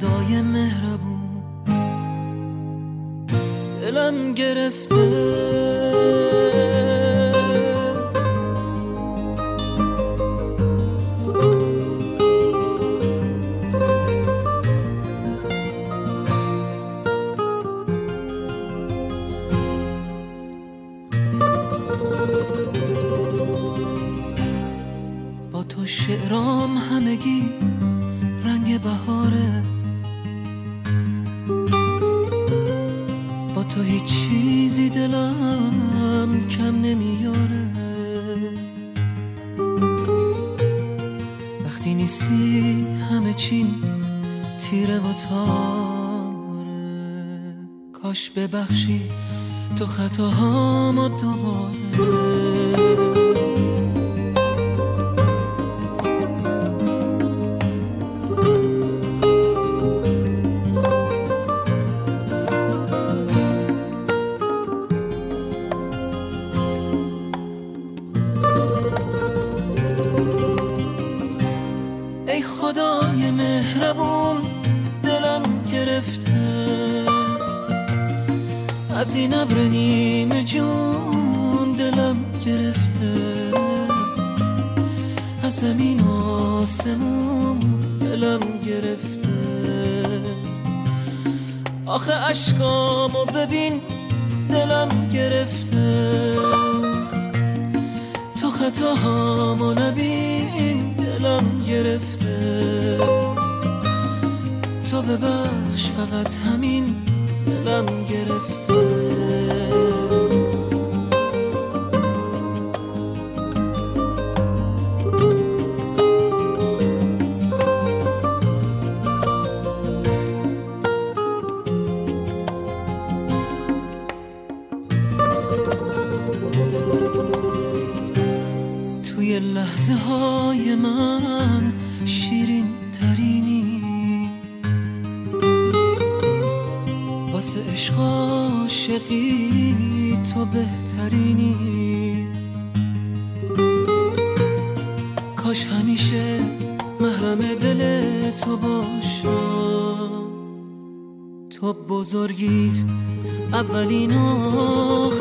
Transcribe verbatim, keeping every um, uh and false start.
خدای مهربون دلم گرفته. با تو شعرام همگی رنگ بهاره، با تو هیچ چیزی دلم کم نمیاره. وقتی نیستی همه چیم تیره و تاره، کاش ببخشی تو خطاهامو دوباره. ای خدای مهربون دلم گرفته، از این ابر نیمه جون دلم گرفته، از زمین و آسمون دلم گرفته. آخه اشکامو ببین دلم گرفته، تو خطاهامو نبین دلم گرفته. تو ببخش فقط همین دلم گرفته. توی لحظه های من شیرین ترینی، واسه عشق عاشقی تو بهترینی. کاش همیشه محرم دل تو باشم، تو بزرگی اولین و